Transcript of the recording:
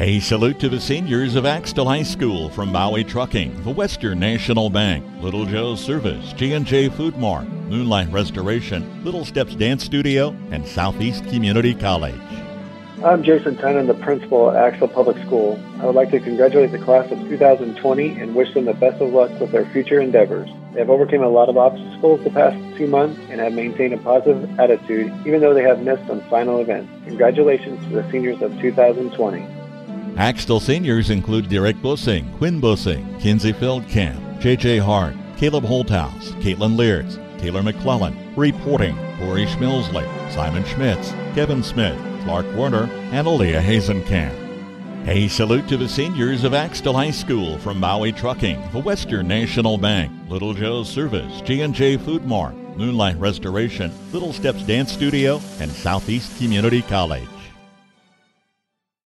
A salute to the seniors of Axtell High School from Maui Trucking, the Western National Bank, Little Joe's Service, G&J Food Mart, Moonlight Restoration, Little Steps Dance Studio, and Southeast Community College. I'm Jason Tynan, the principal at Axtell Public School. I would like to congratulate the class of 2020 and wish them the best of luck with their future endeavors. They have overcome a lot of obstacles the past 2 months and have maintained a positive attitude, even though they have missed some final events. Congratulations to the seniors of 2020. Axtell seniors include Derek Bussing, Quinn Bussing, Kinsey Feldkamp, J.J. Hart, Caleb Holthouse, Caitlin Lears, Taylor McClellan, reporting Corey Schmilsley, Simon Schmitz, Kevin Smith, Clark Werner, and Aaliyah Hazenkamp. A salute to the seniors of Axtell High School from Maui Trucking, the Western National Bank, Little Joe's Service, G&J Food Mart, Moonlight Restoration, Little Steps Dance Studio, and Southeast Community College.